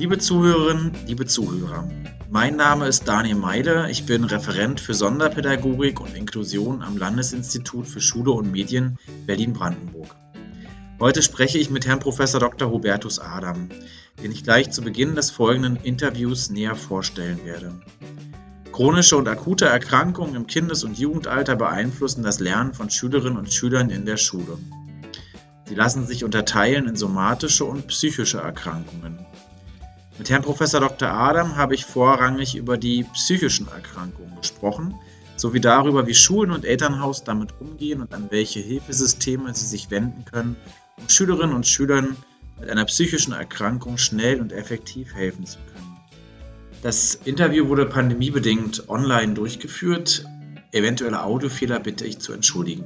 Liebe Zuhörerinnen, liebe Zuhörer, mein Name ist Daniel Meide, ich bin Referent für Sonderpädagogik und Inklusion am Landesinstitut für Schule und Medien Berlin-Brandenburg. Heute spreche ich mit Herrn Prof. Dr. Hubertus Adam, den ich gleich zu Beginn des folgenden Interviews näher vorstellen werde. Chronische und akute Erkrankungen im Kindes- und Jugendalter beeinflussen das Lernen von Schülerinnen und Schülern in der Schule. Sie lassen sich unterteilen in somatische und psychische Erkrankungen. Mit Herrn Prof. Dr. Adam habe ich vorrangig über die psychischen Erkrankungen gesprochen, sowie darüber, wie Schulen und Elternhaus damit umgehen und an welche Hilfesysteme sie sich wenden können, um Schülerinnen und Schülern mit einer psychischen Erkrankung schnell und effektiv helfen zu können. Das Interview wurde pandemiebedingt online durchgeführt. Eventuelle Audiofehler bitte ich zu entschuldigen.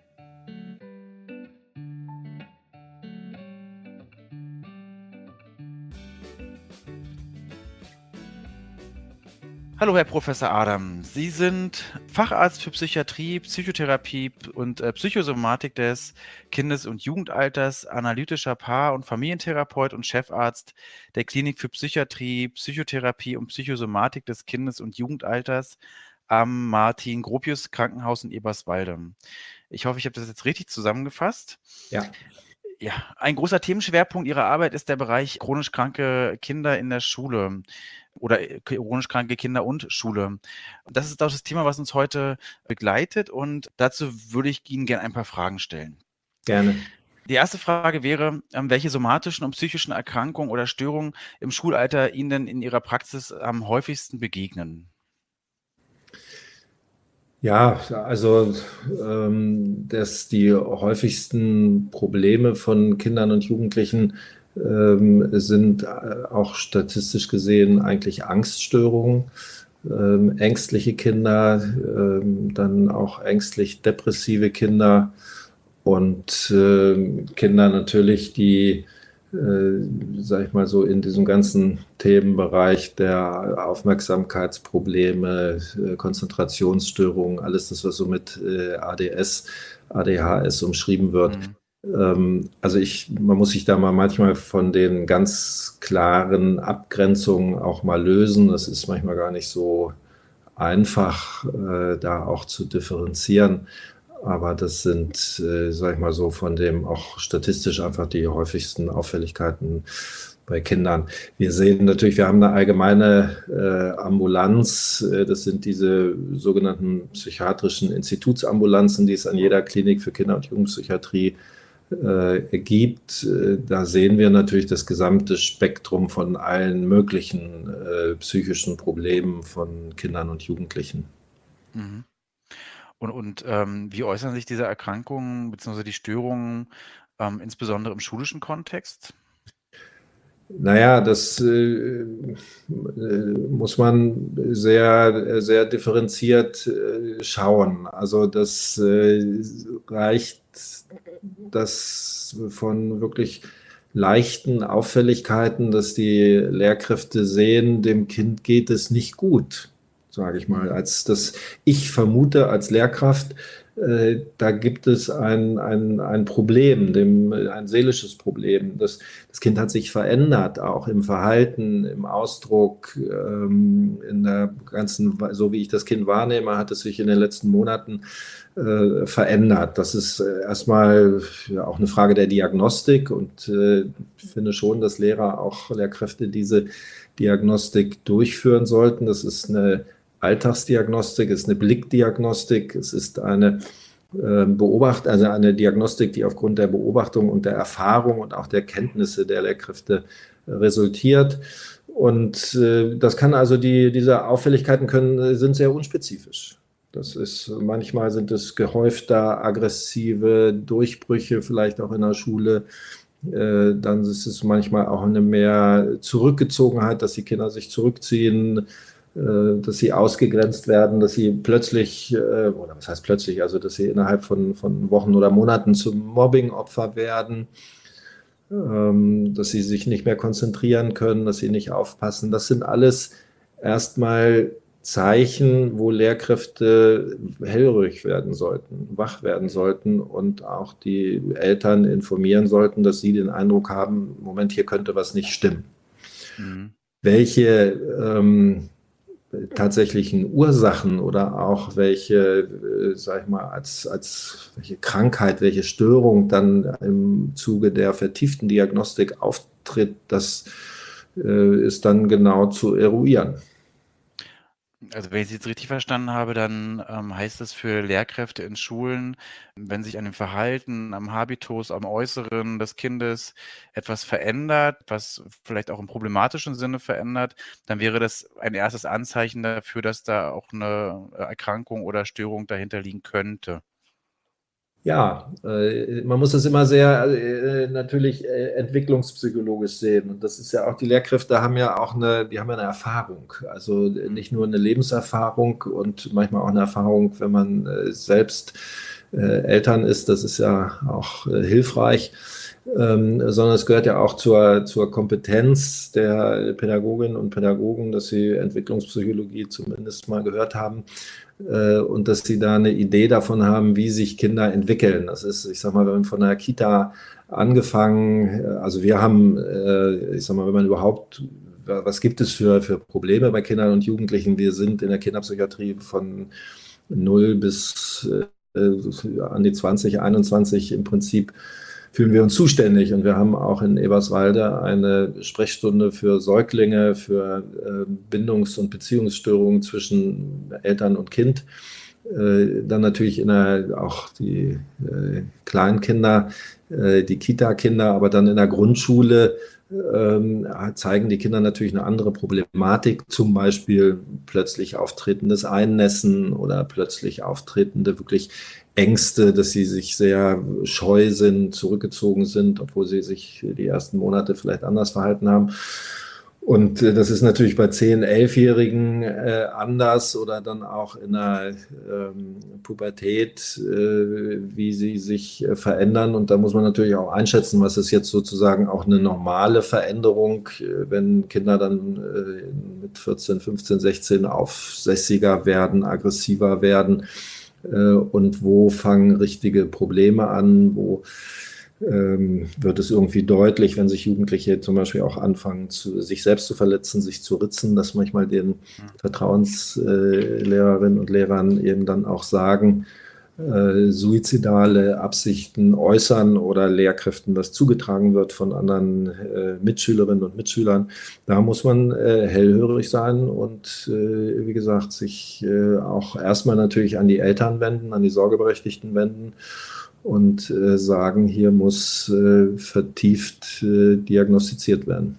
Hallo Herr Professor Adam, Sie sind Facharzt für Psychiatrie, Psychotherapie und Psychosomatik des Kindes- und Jugendalters, analytischer Paar- und Familientherapeut und Chefarzt der Klinik für Psychiatrie, Psychotherapie und Psychosomatik des Kindes- und Jugendalters am Martin-Gropius-Krankenhaus in Eberswalde. Ich hoffe, ich habe das jetzt richtig zusammengefasst. Ja. Ja, ein großer Themenschwerpunkt Ihrer Arbeit ist der Bereich chronisch kranke Kinder in der Schule oder chronisch kranke Kinder und Schule. Das ist auch das Thema, was uns heute begleitet, und dazu würde ich Ihnen gerne ein paar Fragen stellen. Gerne. Die erste Frage wäre, welche somatischen und psychischen Erkrankungen oder Störungen im Schulalter Ihnen denn in Ihrer Praxis am häufigsten begegnen? Ja, also die häufigsten Probleme von Kindern und Jugendlichen sind auch statistisch gesehen eigentlich Angststörungen, ängstliche Kinder, dann auch ängstlich-depressive Kinder und Kinder natürlich, die sag ich mal so, in diesem ganzen Themenbereich der Aufmerksamkeitsprobleme, Konzentrationsstörungen, alles das, was so mit ADS, ADHS umschrieben wird. Also man muss sich da mal manchmal von den ganz klaren Abgrenzungen auch mal lösen. Das ist manchmal gar nicht so einfach, da auch zu differenzieren. Aber das sind, sag ich mal so, von dem auch statistisch einfach die häufigsten Auffälligkeiten bei Kindern. Wir sehen natürlich, wir haben eine allgemeine Ambulanz. Das sind diese sogenannten psychiatrischen Institutsambulanzen, die es an jeder Klinik für Kinder- und Jugendpsychiatrie gibt. Da sehen wir natürlich das gesamte Spektrum von allen möglichen psychischen Problemen von Kindern und Jugendlichen. Mhm. Und wie äußern sich diese Erkrankungen bzw. die Störungen insbesondere im schulischen Kontext? Naja, das muss man sehr, sehr differenziert schauen. Also das reicht das von wirklich leichten Auffälligkeiten, dass die Lehrkräfte sehen, dem Kind geht es nicht gut, sage ich mal. Ich vermute als Lehrkraft, da gibt es ein Problem, ein seelisches Problem. Das Kind hat sich verändert, auch im Verhalten, im Ausdruck, in der ganzen, so wie ich das Kind wahrnehme, hat es sich in den letzten Monaten verändert. Das ist erstmal auch eine Frage der Diagnostik, und ich finde schon, dass Lehrkräfte diese Diagnostik durchführen sollten. Das ist eine Alltagsdiagnostik, es ist eine Blickdiagnostik, es ist eine eine Diagnostik, die aufgrund der Beobachtung und der Erfahrung und auch der Kenntnisse der Lehrkräfte resultiert. Und das kann also diese Auffälligkeiten sind sehr unspezifisch. Manchmal sind es gehäufter aggressive Durchbrüche, vielleicht auch in der Schule. Dann ist es manchmal auch eine mehr Zurückgezogenheit, dass die Kinder sich zurückziehen, dass sie ausgegrenzt werden, dass sie plötzlich, oder was heißt plötzlich, also dass sie innerhalb von Wochen oder Monaten zum Mobbing-Opfer werden, dass sie sich nicht mehr konzentrieren können, dass sie nicht aufpassen. Das sind alles erstmal Zeichen, wo Lehrkräfte hellhörig werden sollten, wach werden sollten und auch die Eltern informieren sollten, dass sie den Eindruck haben, Moment, hier könnte was nicht stimmen. Mhm. Welche tatsächlichen Ursachen oder auch welche, sag ich mal, als welche Krankheit, welche Störung dann im Zuge der vertieften Diagnostik auftritt, das ist dann genau zu eruieren. Also wenn ich Sie jetzt richtig verstanden habe, dann heißt es für Lehrkräfte in Schulen, wenn sich an dem Verhalten, am Habitus, am Äußeren des Kindes etwas verändert, was vielleicht auch im problematischen Sinne verändert, dann wäre das ein erstes Anzeichen dafür, dass da auch eine Erkrankung oder Störung dahinter liegen könnte. Ja, man muss das immer sehr natürlich entwicklungspsychologisch sehen. Und das ist ja auch, die Lehrkräfte haben ja auch die haben ja eine Erfahrung. Also nicht nur eine Lebenserfahrung und manchmal auch eine Erfahrung, wenn man selbst Eltern ist, das ist ja auch hilfreich. Sondern es gehört ja auch zur Kompetenz der Pädagoginnen und Pädagogen, dass sie Entwicklungspsychologie zumindest mal gehört haben und dass sie da eine Idee davon haben, wie sich Kinder entwickeln. Das ist, ich sag mal, wenn man von der Kita angefangen, also wir haben, ich sag mal, wenn man überhaupt, was gibt es für Probleme bei Kindern und Jugendlichen? Wir sind in der Kinderpsychiatrie von 0 bis an die 20, 21 im Prinzip fühlen wir uns zuständig. Und wir haben auch in Eberswalde eine Sprechstunde für Säuglinge, für Bindungs- und Beziehungsstörungen zwischen Eltern und Kind. Dann natürlich auch die Kleinkinder, die Kita-Kinder, aber dann in der Grundschule zeigen die Kinder natürlich eine andere Problematik, zum Beispiel plötzlich auftretendes Einnässen oder plötzlich auftretende wirklich Ängste, dass sie sich sehr scheu sind, zurückgezogen sind, obwohl sie sich die ersten Monate vielleicht anders verhalten haben. Und das ist natürlich bei 10-, 11-Jährigen anders oder dann auch in der Pubertät, wie sie sich verändern. Und da muss man natürlich auch einschätzen, was ist jetzt sozusagen auch eine normale Veränderung, wenn Kinder dann mit 14, 15, 16 aufsässiger werden, aggressiver werden. Und wo fangen richtige Probleme an, wo wird es irgendwie deutlich, wenn sich Jugendliche zum Beispiel auch anfangen, sich selbst zu verletzen, sich zu ritzen, dass manchmal den Vertrauenslehrerinnen und Lehrern eben dann auch sagen, suizidale Absichten äußern oder Lehrkräften das zugetragen wird von anderen Mitschülerinnen und Mitschülern. Da muss man hellhörig sein und wie gesagt, sich auch erstmal natürlich an die Eltern wenden, an die Sorgeberechtigten wenden und sagen, hier muss vertieft diagnostiziert werden.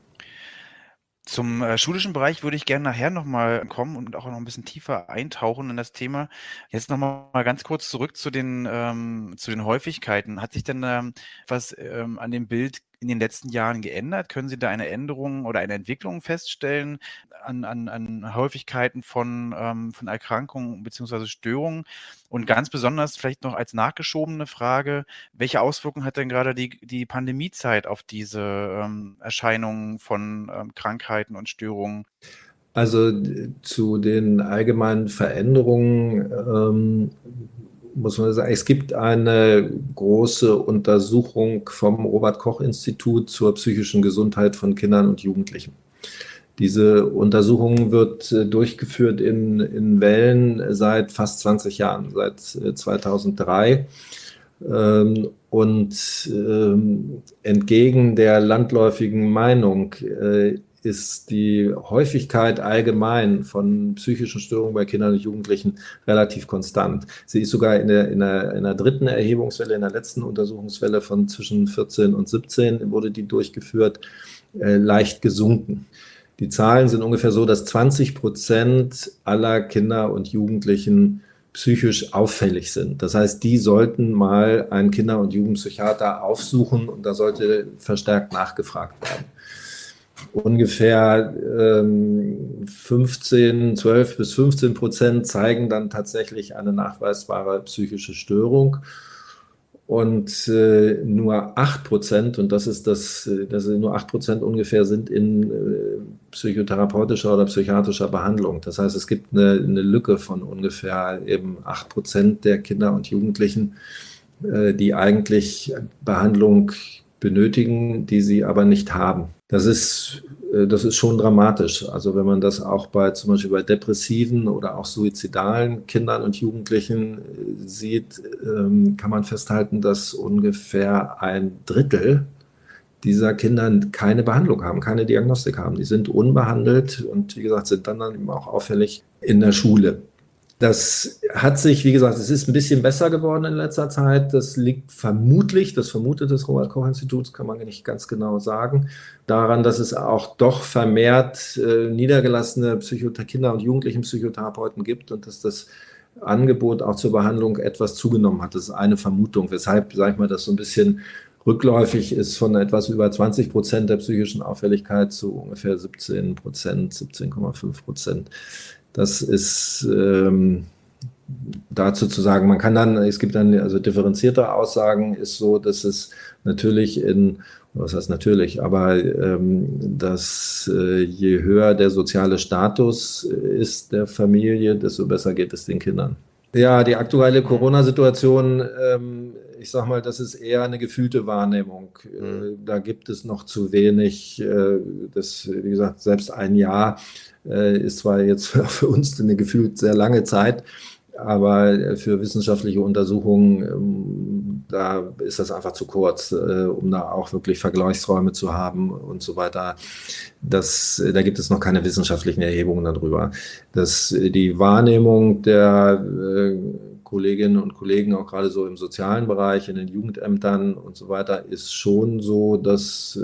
Zum schulischen Bereich würde ich gerne nachher nochmal kommen und auch noch ein bisschen tiefer eintauchen in das Thema. Jetzt nochmal ganz kurz zurück zu den Häufigkeiten. Hat sich denn was an dem Bild in den letzten Jahren geändert? Können Sie da eine Änderung oder eine Entwicklung feststellen an Häufigkeiten von Erkrankungen bzw. Störungen? Und ganz besonders vielleicht noch als nachgeschobene Frage, welche Auswirkungen hat denn gerade die Pandemiezeit auf diese Erscheinungen von Krankheiten und Störungen? Also zu den allgemeinen Veränderungen muss man sagen, es gibt eine große Untersuchung vom Robert-Koch-Institut zur psychischen Gesundheit von Kindern und Jugendlichen. Diese Untersuchung wird durchgeführt in Wellen seit fast 20 Jahren, seit 2003. Und entgegen der landläufigen Meinung ist die Häufigkeit allgemein von psychischen Störungen bei Kindern und Jugendlichen relativ konstant. Sie ist sogar in der dritten Erhebungswelle, in der letzten Untersuchungswelle von zwischen 14 und 17 wurde die durchgeführt, leicht gesunken. Die Zahlen sind ungefähr so, dass 20% aller Kinder und Jugendlichen psychisch auffällig sind. Das heißt, die sollten mal einen Kinder- und Jugendpsychiater aufsuchen und da sollte verstärkt nachgefragt werden. Ungefähr 12 bis 15% zeigen dann tatsächlich eine nachweisbare psychische Störung. Und nur 8%, und das ist nur 8% ungefähr sind in psychotherapeutischer oder psychiatrischer Behandlung. Das heißt, es gibt eine Lücke von ungefähr eben 8% der Kinder und Jugendlichen, die eigentlich Behandlung benötigen, die sie aber nicht haben. Das ist schon dramatisch. Also wenn man das auch zum Beispiel bei depressiven oder auch suizidalen Kindern und Jugendlichen sieht, kann man festhalten, dass ungefähr 1/3 dieser Kinder keine Behandlung haben, keine Diagnostik haben. Die sind unbehandelt und wie gesagt, sind dann eben auch auffällig in der Schule. Das hat sich, wie gesagt, es ist ein bisschen besser geworden in letzter Zeit. Das liegt vermutlich, das vermutet das Robert-Koch-Institut, kann man nicht ganz genau sagen, daran, dass es auch doch vermehrt niedergelassene Kinder- und Jugendlichenpsychotherapeuten gibt und dass das Angebot auch zur Behandlung etwas zugenommen hat. Das ist eine Vermutung, weshalb, sage ich mal, das so ein bisschen rückläufig ist von etwas über 20% der psychischen Auffälligkeit zu ungefähr 17%, 17,5%. Das ist dazu zu sagen, man kann dann, es gibt dann also differenzierte Aussagen, ist so, dass es natürlich was heißt natürlich, aber dass je höher der soziale Status ist der Familie, desto besser geht es den Kindern. Ja, die aktuelle Corona-Situation, ich sag mal, das ist eher eine gefühlte Wahrnehmung. Da gibt es noch zu wenig, wie gesagt, selbst ein Jahr ist zwar jetzt für uns eine gefühlt sehr lange Zeit, aber für wissenschaftliche Untersuchungen, da ist das einfach zu kurz, um da auch wirklich Vergleichsräume zu haben und so weiter. Da gibt es noch keine wissenschaftlichen Erhebungen darüber. Die Wahrnehmung der Kolleginnen und Kollegen, auch gerade so im sozialen Bereich, in den Jugendämtern und so weiter, ist schon so, dass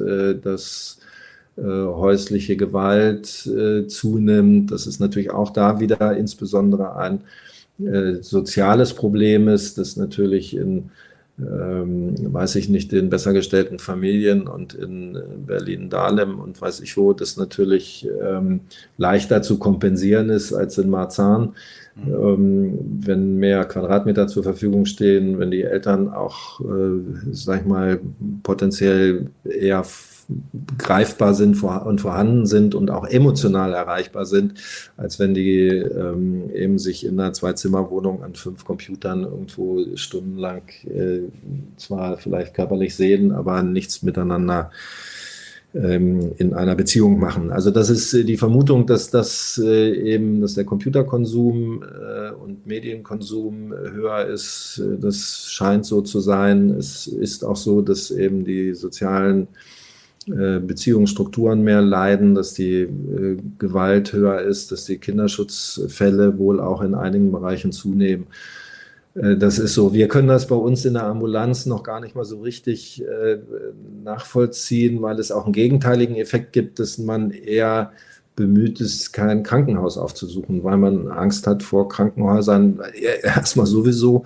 häusliche Gewalt zunimmt. Das ist natürlich auch da wieder insbesondere ein soziales Problem ist, das natürlich weiß ich nicht, in besser gestellten Familien und in Berlin-Dahlem und weiß ich wo, das natürlich leichter zu kompensieren ist als in Marzahn. Wenn mehr Quadratmeter zur Verfügung stehen, wenn die Eltern auch, sag ich mal, potenziell eher greifbar sind und vorhanden sind und auch emotional erreichbar sind, als wenn die eben sich in einer 2-Zimmer-Wohnung an 5 Computern irgendwo stundenlang zwar vielleicht körperlich sehen, aber nichts miteinander in einer Beziehung machen. Also das ist die Vermutung, dass dass der Computerkonsum und Medienkonsum höher ist. Das scheint so zu sein. Es ist auch so, dass eben die sozialen Beziehungsstrukturen mehr leiden, dass die Gewalt höher ist, dass die Kinderschutzfälle wohl auch in einigen Bereichen zunehmen. Das ist so. Wir können das bei uns in der Ambulanz noch gar nicht mal so richtig nachvollziehen, weil es auch einen gegenteiligen Effekt gibt, dass man eher bemüht ist, kein Krankenhaus aufzusuchen, weil man Angst hat vor Krankenhäusern, erstmal sowieso.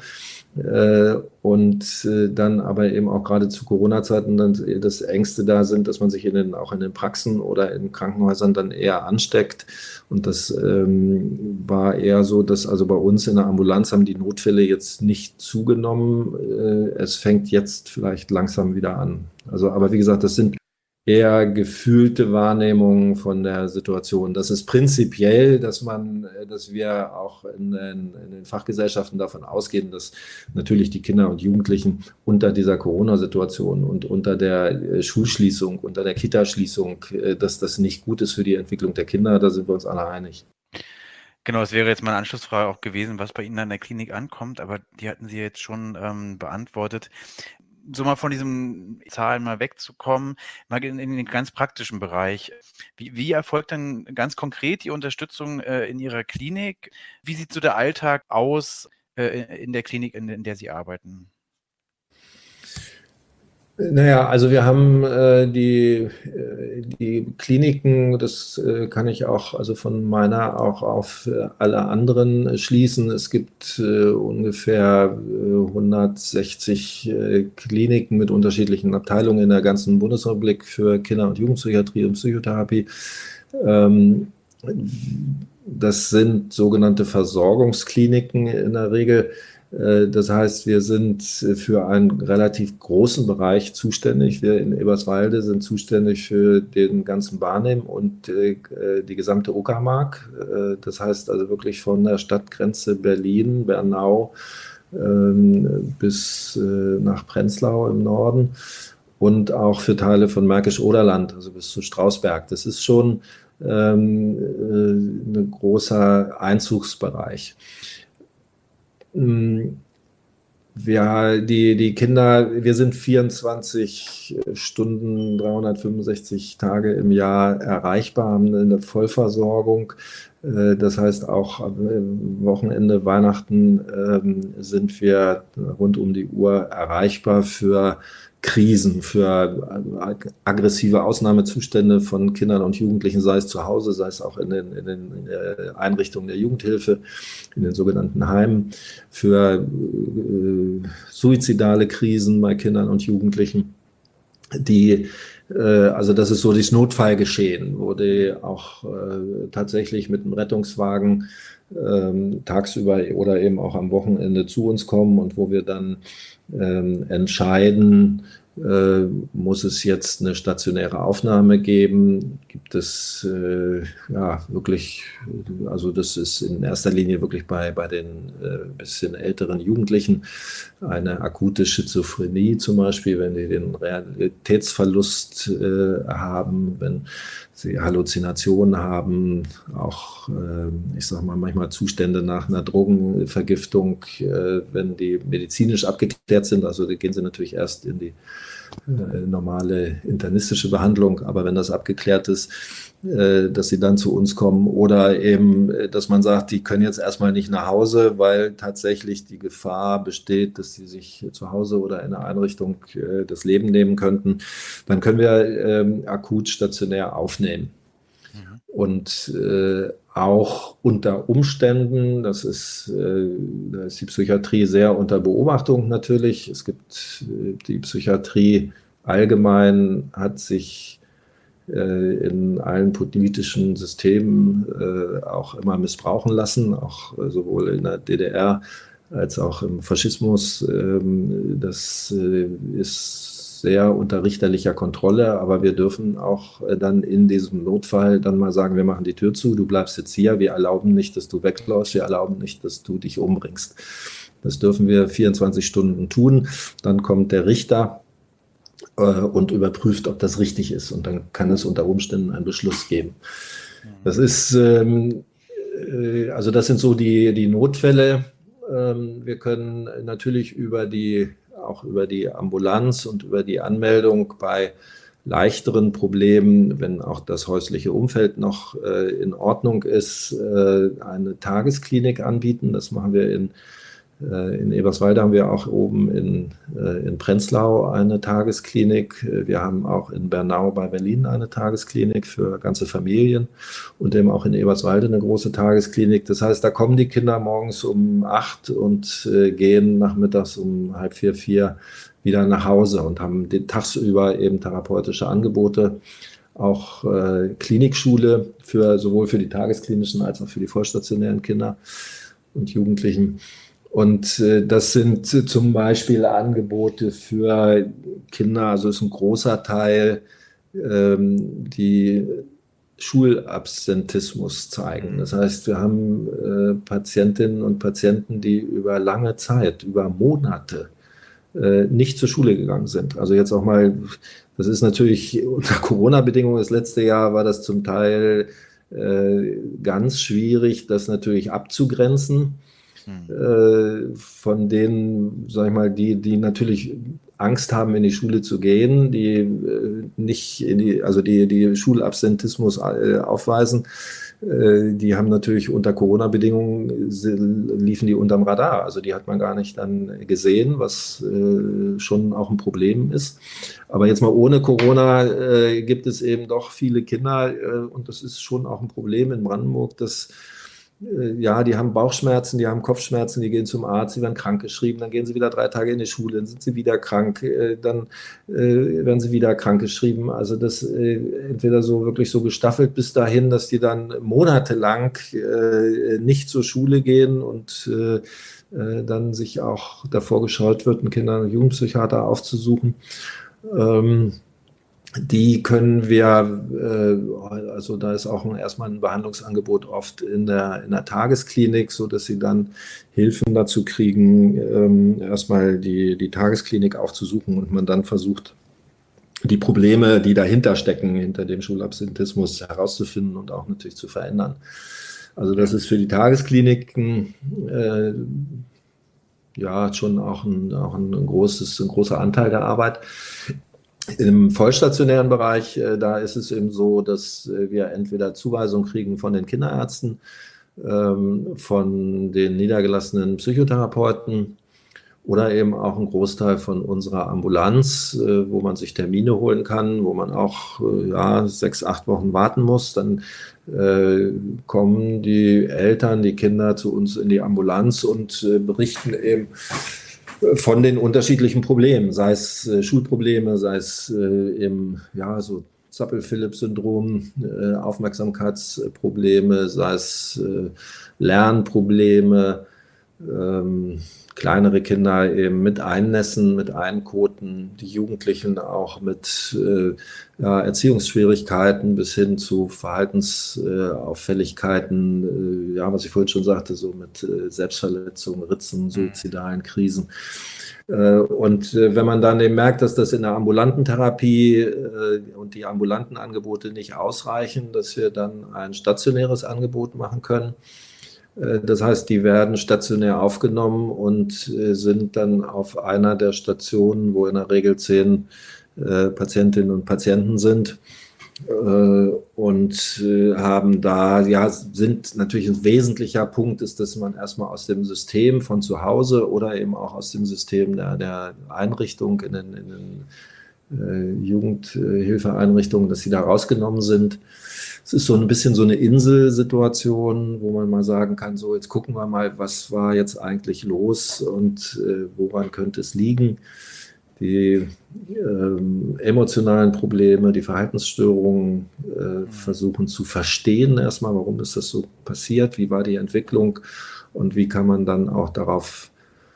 Und dann aber eben auch gerade zu Corona-Zeiten dann das Ängste da sind, dass man sich auch in den Praxen oder in Krankenhäusern dann eher ansteckt. Und das war eher so, dass also bei uns in der Ambulanz haben die Notfälle jetzt nicht zugenommen. Es fängt jetzt vielleicht langsam wieder an. Also, aber wie gesagt, das sind eher gefühlte Wahrnehmungen von der Situation. Das ist prinzipiell, dass wir auch in den Fachgesellschaften davon ausgehen, dass natürlich die Kinder und Jugendlichen unter dieser Corona-Situation und unter der Schulschließung, unter der Kitaschließung, dass das nicht gut ist für die Entwicklung der Kinder. Da sind wir uns alle einig. Genau, das wäre jetzt meine Anschlussfrage auch gewesen, was bei Ihnen an der Klinik ankommt, aber die hatten Sie jetzt schon beantwortet. So mal von diesen Zahlen mal wegzukommen, mal in den ganz praktischen Bereich. Wie erfolgt dann ganz konkret die Unterstützung in Ihrer Klinik? Wie sieht so der Alltag aus in der Klinik, in der Sie arbeiten? Naja, also wir haben die Kliniken, das kann ich auch also von meiner auch auf alle anderen schließen. Es gibt ungefähr 160 Kliniken mit unterschiedlichen Abteilungen in der ganzen Bundesrepublik für Kinder- und Jugendpsychiatrie und Psychotherapie. Das sind sogenannte Versorgungskliniken in der Regel. Das heißt, wir sind für einen relativ großen Bereich zuständig. Wir in Eberswalde sind zuständig für den ganzen Barnim und die gesamte Uckermark. Das heißt also wirklich von der Stadtgrenze Berlin, Bernau bis nach Prenzlau im Norden. und auch für Teile von Märkisch-Oderland, also bis zu Strausberg. Das ist schon ein großer Einzugsbereich. Die Kinder, wir sind 24 Stunden, 365 Tage im Jahr erreichbar, haben eine Vollversorgung. Das heißt, auch am Wochenende, Weihnachten sind wir rund um die Uhr erreichbar für Krisen, für aggressive Ausnahmezustände von Kindern und Jugendlichen, sei es zu Hause, sei es auch in den Einrichtungen der Jugendhilfe, in den sogenannten Heimen, für suizidale Krisen bei Kindern und Jugendlichen, also das ist so das Notfallgeschehen, wo die auch tatsächlich mit einem Rettungswagen tagsüber oder eben auch am Wochenende zu uns kommen und wo wir dann entscheiden, muss es jetzt eine stationäre Aufnahme geben? Gibt es wirklich, also das ist in erster Linie wirklich bei den bisschen älteren Jugendlichen eine akute Schizophrenie zum Beispiel, wenn die den Realitätsverlust haben, wenn sie Halluzinationen haben, auch, ich sag mal, manchmal Zustände nach einer Drogenvergiftung, wenn die medizinisch abgeklärt sind, also gehen sie natürlich erst in die normale internistische Behandlung, aber wenn das abgeklärt ist, dass sie dann zu uns kommen oder eben, dass man sagt, die können jetzt erstmal nicht nach Hause, weil tatsächlich die Gefahr besteht, dass sie sich zu Hause oder in einer Einrichtung das Leben nehmen könnten, dann können wir akut stationär aufnehmen. Und auch unter Umständen, da ist die Psychiatrie sehr unter Beobachtung natürlich. Es gibt die Psychiatrie allgemein hat sich in allen politischen Systemen auch immer missbrauchen lassen, auch sowohl in der DDR als auch im Faschismus. Das ist sehr unter richterlicher Kontrolle, aber wir dürfen auch dann in diesem Notfall dann mal sagen, wir machen die Tür zu, du bleibst jetzt hier, wir erlauben nicht, dass du wegläufst, wir erlauben nicht, dass du dich umbringst. Das dürfen wir 24 Stunden tun, dann kommt der Richter und überprüft, ob das richtig ist und dann kann es unter Umständen einen Beschluss geben. Das ist, also das sind so die Notfälle. Wir können natürlich auch über die Ambulanz und über die Anmeldung bei leichteren Problemen, wenn auch das häusliche Umfeld noch in Ordnung ist, eine Tagesklinik anbieten. Das machen wir in Eberswalde, haben wir auch oben in Prenzlau eine Tagesklinik. Wir haben auch in Bernau bei Berlin eine Tagesklinik für ganze Familien und eben auch in Eberswalde eine große Tagesklinik. Das heißt, da kommen die Kinder morgens um 8 und gehen nachmittags um 3:30, 4 wieder nach Hause und haben tagsüber eben therapeutische Angebote. Auch Klinikschule sowohl für die tagesklinischen als auch für die vollstationären Kinder und Jugendlichen. Und das sind zum Beispiel Angebote für Kinder, also ist ein großer Teil, die Schulabsentismus zeigen. Das heißt, wir haben Patientinnen und Patienten, die über lange Zeit, über Monate nicht zur Schule gegangen sind. Also jetzt auch mal, das ist natürlich unter Corona-Bedingungen, das letzte Jahr war das zum Teil ganz schwierig, das natürlich abzugrenzen. Von denen, sag ich mal, die natürlich Angst haben, in die Schule zu gehen, die nicht die Schulabsentismus aufweisen, die haben natürlich unter Corona-Bedingungen liefen die unterm Radar. Also die hat man gar nicht dann gesehen, was schon auch ein Problem ist. Aber jetzt mal ohne Corona gibt es eben doch viele Kinder und das ist schon auch ein Problem in Brandenburg, dass die haben Bauchschmerzen, die haben Kopfschmerzen, die gehen zum Arzt, die werden krankgeschrieben, dann gehen sie wieder 3 Tage in die Schule, dann sind sie wieder krank, dann werden sie wieder krankgeschrieben. Also das entweder so wirklich so gestaffelt bis dahin, dass die dann monatelang nicht zur Schule gehen und dann sich auch davor gescheut wird, einen Kinder- und Jugendpsychiater aufzusuchen. Die können wir, also da ist auch erstmal ein Behandlungsangebot oft in der Tagesklinik, so dass sie dann Hilfen dazu kriegen, erstmal die Tagesklinik aufzusuchen und man dann versucht, die Probleme, die dahinter stecken, hinter dem Schulabsentismus herauszufinden und auch natürlich zu verändern. Also das ist für die Tageskliniken schon auch ein großer Anteil der Arbeit. Im vollstationären Bereich, da ist es eben so, dass wir entweder Zuweisung kriegen von den Kinderärzten, von den niedergelassenen Psychotherapeuten oder eben auch ein Großteil von unserer Ambulanz, wo man sich Termine holen kann, wo man auch 6-8 Wochen warten muss. Dann kommen die Eltern, die Kinder zu uns in die Ambulanz und berichten eben von den unterschiedlichen Problemen, sei es Schulprobleme, sei es eben so Zappel-Philipp-Syndrom, Aufmerksamkeitsprobleme, sei es Lernprobleme, kleinere Kinder eben mit Einnässen, mit Einkoten, die Jugendlichen auch mit Erziehungsschwierigkeiten bis hin zu Verhaltensauffälligkeiten, was ich vorhin schon sagte, so mit Selbstverletzungen, Ritzen, suizidalen Krisen. Und wenn man dann eben merkt, dass das in der ambulanten Therapie und die ambulanten Angebote nicht ausreichen, dass wir dann ein stationäres Angebot machen können. Das heißt, die werden stationär aufgenommen und sind dann auf einer der Stationen, wo in der Regel 10 Patientinnen und Patienten sind und haben da, sind natürlich ein wesentlicher Punkt ist, dass man erstmal aus dem System von zu Hause oder eben auch aus dem System der Einrichtung in den Jugendhilfeeinrichtungen, dass sie da rausgenommen sind. Es ist so ein bisschen so eine Inselsituation, wo man mal sagen kann, so jetzt gucken wir mal, was war jetzt eigentlich los und woran könnte es liegen. Die emotionalen Probleme, die Verhaltensstörungen versuchen zu verstehen erstmal, warum ist das so passiert, wie war die Entwicklung und wie kann man dann auch darauf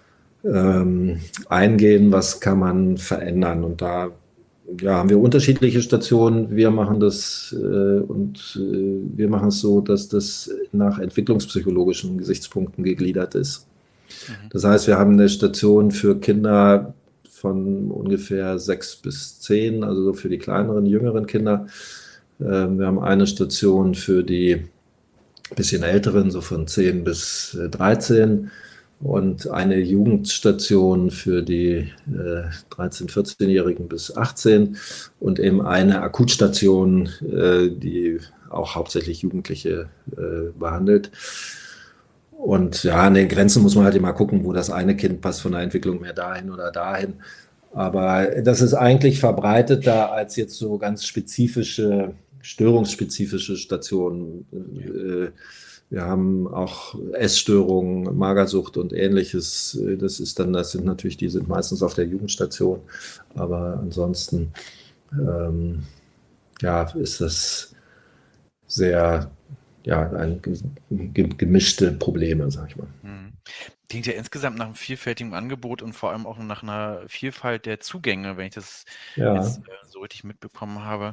eingehen, was kann man verändern. Und da haben wir unterschiedliche Stationen. Wir machen das wir machen es so, dass das nach entwicklungspsychologischen Gesichtspunkten gegliedert ist. Das heißt, wir haben eine Station für Kinder von ungefähr 6 bis 10, also so für die kleineren, jüngeren Kinder. Wir haben eine Station für die bisschen älteren, so von 10 bis 13. Und eine Jugendstation für die 13-, 14-Jährigen bis 18 und eben eine Akutstation, die auch hauptsächlich Jugendliche behandelt. Und an den Grenzen muss man halt immer gucken, wo das eine Kind passt von der Entwicklung mehr dahin oder dahin. Aber das ist eigentlich verbreiteter als jetzt so ganz störungsspezifische Stationen. Wir haben auch Essstörungen, Magersucht und Ähnliches. Die sind meistens auf der Jugendstation. Aber ansonsten, ist das sehr, gemischte Probleme, sag ich mal. Klingt ja insgesamt nach einem vielfältigen Angebot und vor allem auch nach einer Vielfalt der Zugänge, wenn ich das jetzt so richtig mitbekommen habe.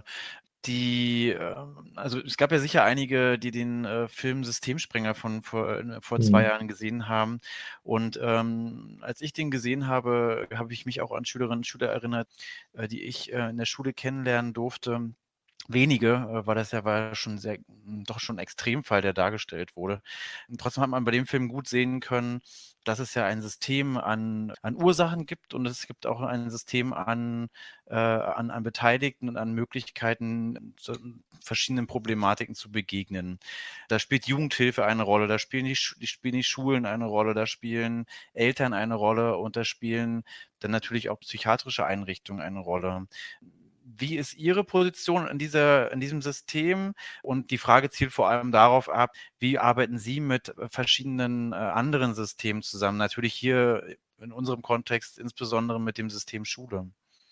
Also es gab ja sicher einige, die den Film Systemsprenger von vor 2 Jahren gesehen haben. Und als ich den gesehen habe, habe ich mich auch an Schülerinnen und Schüler erinnert, die ich in der Schule kennenlernen durfte. Wenige, weil das war schon doch schon ein Extremfall, der dargestellt wurde. Und trotzdem hat man bei dem Film gut sehen können, dass es ja ein System an Ursachen gibt und es gibt auch ein System an Beteiligten und an Möglichkeiten, verschiedenen Problematiken zu begegnen. Da spielt Jugendhilfe eine Rolle, da spielen die Schulen eine Rolle, da spielen Eltern eine Rolle und da spielen dann natürlich auch psychiatrische Einrichtungen eine Rolle. Wie ist Ihre Position in diesem System? Und die Frage zielt vor allem darauf ab, wie arbeiten Sie mit verschiedenen anderen Systemen zusammen? Natürlich hier in unserem Kontext insbesondere mit dem System Schule.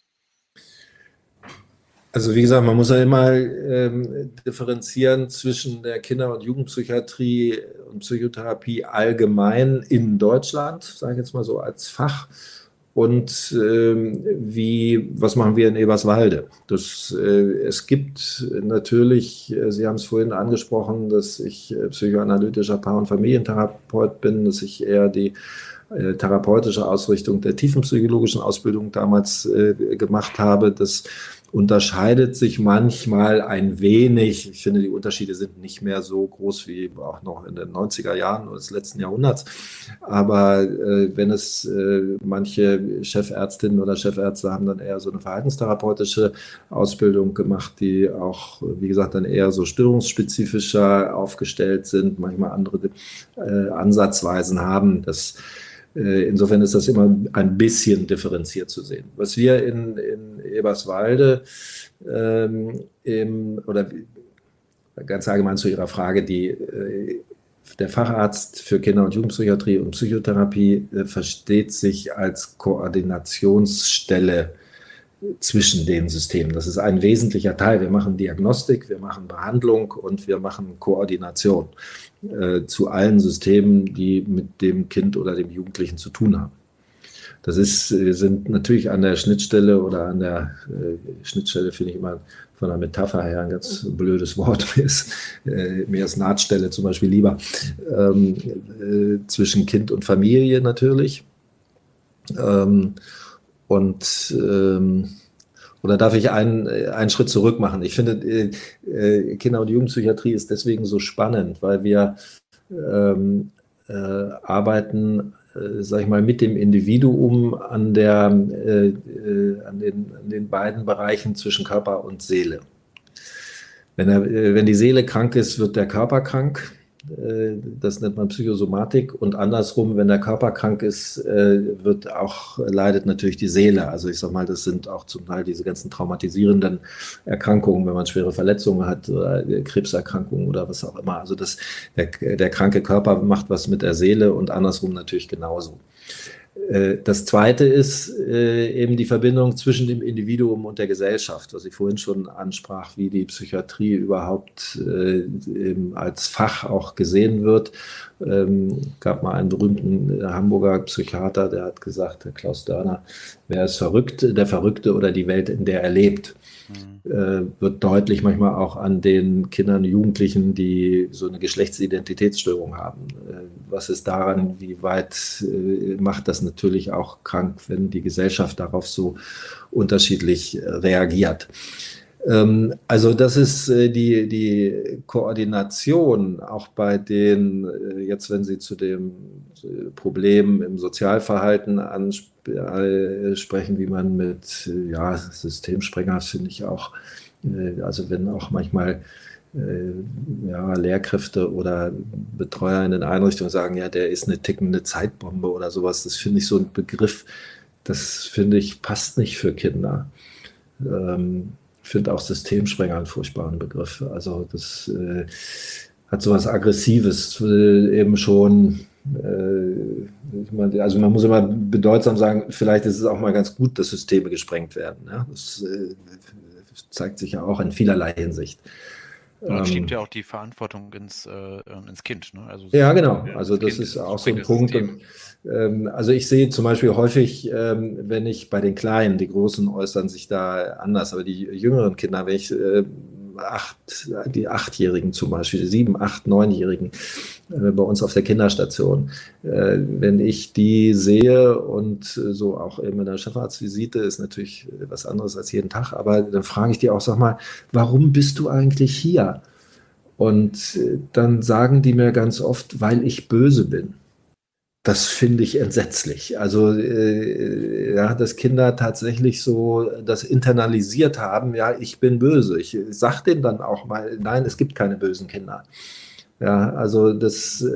Also wie gesagt, man muss ja immer differenzieren zwischen der Kinder- und Jugendpsychiatrie und Psychotherapie allgemein in Deutschland, sage ich jetzt mal so als Fach. Und was machen wir in Eberswalde? Es gibt natürlich, Sie haben es vorhin angesprochen, dass ich psychoanalytischer Paar- und Familientherapeut bin, dass ich eher die therapeutische Ausrichtung der tiefenpsychologischen Ausbildung damals gemacht habe. Das unterscheidet sich manchmal ein wenig. Ich finde, die Unterschiede sind nicht mehr so groß wie auch noch in den 90er Jahren des letzten Jahrhunderts. Aber wenn es manche Chefärztinnen oder Chefärzte haben dann eher so eine verhaltenstherapeutische Ausbildung gemacht, die auch, wie gesagt, dann eher so störungsspezifischer aufgestellt sind, manchmal andere Ansatzweisen haben. Insofern ist das immer ein bisschen differenziert zu sehen. Was wir in Eberswalde oder ganz allgemein zu Ihrer Frage, der Facharzt für Kinder- und Jugendpsychiatrie und Psychotherapie versteht sich als Koordinationsstelle zwischen den Systemen. Das ist ein wesentlicher Teil. Wir machen Diagnostik, wir machen Behandlung und wir machen Koordination zu allen Systemen, die mit dem Kind oder dem Jugendlichen zu tun haben. Wir sind natürlich an der Schnittstelle oder an der Schnittstelle finde ich immer von der Metapher her ein ganz blödes Wort. Mir ist Nahtstelle zum Beispiel lieber, zwischen Kind und Familie natürlich. Oder darf ich einen Schritt zurück machen? Ich finde, Kinder- und Jugendpsychiatrie ist deswegen so spannend, weil wir arbeiten, sag ich mal, mit dem Individuum an den beiden Bereichen zwischen Körper und Seele. Wenn die Seele krank ist, wird der Körper krank. Das nennt man Psychosomatik. Und andersrum, wenn der Körper krank ist, leidet natürlich die Seele. Also ich sag mal, das sind auch zum Teil diese ganzen traumatisierenden Erkrankungen, wenn man schwere Verletzungen hat, oder Krebserkrankungen oder was auch immer. Also der kranke Körper macht was mit der Seele und andersrum natürlich genauso. Das Zweite ist eben die Verbindung zwischen dem Individuum und der Gesellschaft, was ich vorhin schon ansprach, wie die Psychiatrie überhaupt eben als Fach auch gesehen wird. Gab mal einen berühmten Hamburger Psychiater, der hat gesagt, der Klaus Dörner, wer ist verrückt, der Verrückte oder die Welt, in der er lebt. Wird deutlich manchmal auch an den Kindern und Jugendlichen, die so eine Geschlechtsidentitätsstörung haben. Was ist daran, wie weit macht das natürlich auch krank, wenn die Gesellschaft darauf so unterschiedlich reagiert. Also das ist die Koordination auch bei den, jetzt wenn Sie zu dem Problem im Sozialverhalten ansprechen, wie man mit Systemsprenger, finde ich auch, also wenn auch manchmal Lehrkräfte oder Betreuer in den Einrichtungen sagen, ja, der ist eine tickende Zeitbombe oder sowas, das finde ich so ein Begriff, das finde ich passt nicht für Kinder. Ich finde auch Systemsprenger einen furchtbaren Begriff. Also das hat so was Aggressives eben schon. Also man muss immer bedeutsam sagen, vielleicht ist es auch mal ganz gut, dass Systeme gesprengt werden. Ja? Das zeigt sich ja auch in vielerlei Hinsicht. Und schiebt ja auch die Verantwortung ins Kind. Ne? Also ja, genau. Also das ist auch so ein Punkt. Und, also ich sehe zum Beispiel häufig, wenn ich bei den Kleinen, die Großen äußern sich da anders, aber die jüngeren Kinder, wenn ich die 8-Jährigen zum Beispiel, die 7-, 8-, 9-Jährigen bei uns auf der Kinderstation, wenn ich die sehe und so auch eben in der Chefarztvisite ist natürlich was anderes als jeden Tag, aber dann frage ich die auch, sag mal, warum bist du eigentlich hier? Und dann sagen die mir ganz oft, weil ich böse bin. Das finde ich entsetzlich. Also, dass Kinder tatsächlich so das internalisiert haben, ja, ich bin böse. Ich sage denen dann auch mal, nein, es gibt keine bösen Kinder. Ja, also das